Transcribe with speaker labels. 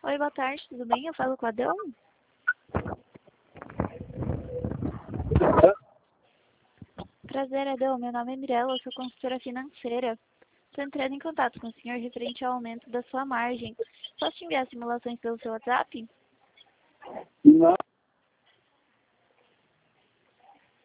Speaker 1: Oi, boa tarde, tudo bem? Eu falo com a Adão? Prazer, Adão. Meu nome é Mirella, eu sou consultora financeira. Estou entrando em contato com o senhor referente ao aumento da sua margem. Posso te enviar simulações pelo seu WhatsApp?
Speaker 2: Não.